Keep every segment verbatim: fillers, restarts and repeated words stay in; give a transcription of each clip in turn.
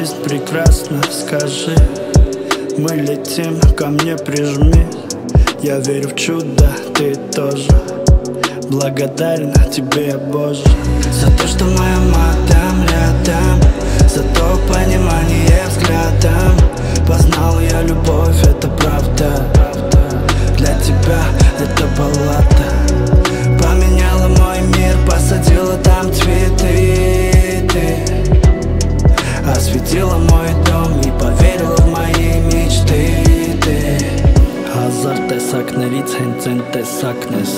жизнь прекрасна, скажи. Мы летим, ко мне прижми. Я верю в чудо, ты тоже. Благодарен тебе, Боже, за то, что моя мать там рядом, за то понимание взглядом. Познал я любовь, это правда. Для тебя это баллада. Поменяла мой мир, посадила там цветы ты. Осветила мой дом и поверила в мои мечты ты. Հազար տեսակներից հենց են տեսակն ես,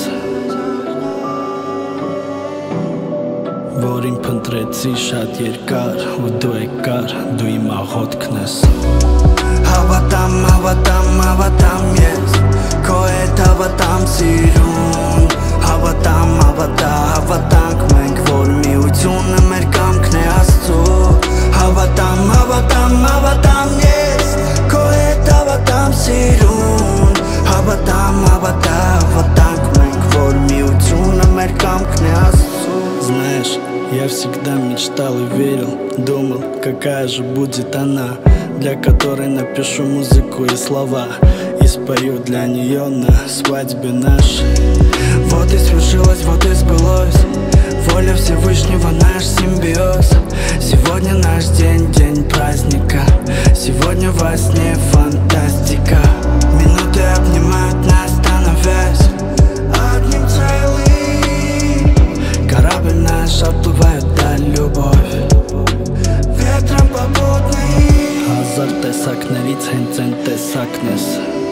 որին փնտրեցի շատ երկար, ու դու եկար, դու իմ աղոթքն ես։ Հավատամ, հավատամ, հավատամ ես, քո հետ հավատամ սիրուն։ Հավատամ, հավատա, հավատանք մենք, որ միությունը մեր կամքն է Աստծո։ Հավատամ, հավատամ, հավատամ ես, քո հետ հավատամ սիրուն։ Հավատամ, հավատա, հավատանք մենք, որ միությունը մեր камкն է Աստծո։ Знаешь, я всегда мечтал и верил, думал, какая же будет она, для которой напишу музыку и слова, и спою для нее на свадьбе нашей. Вот и свершилось, вот и сбылось, воля Всевышнего наш симбиоз. Сегодня наш день, день праздника, сегодня во сне фантастика. Минуты обнимают нас, становясь одним целым. Корабль наш отплывает даль, любовь ветром попутный. Հազար տեսակներից հենց են տեսակն ես,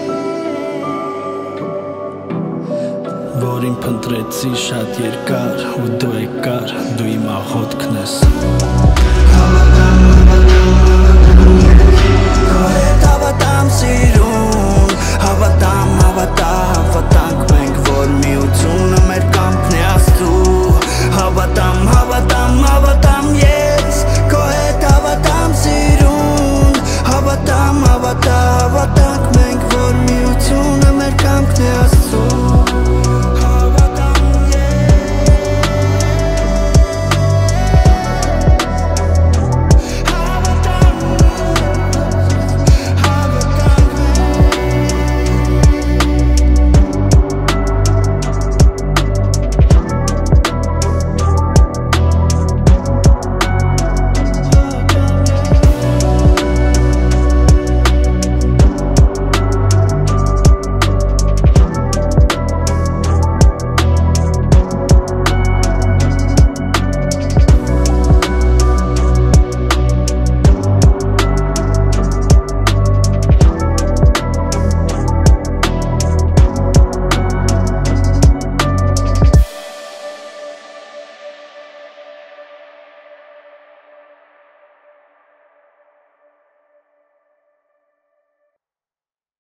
որին փնտրեցի շատ երկար, ու դու եկար, դու իմ աղոթքն ես։ Հավատամ, հավատամ, հավատամ ես, քո հետ հավատամ սիրուն։ Հավատամ, հավատա,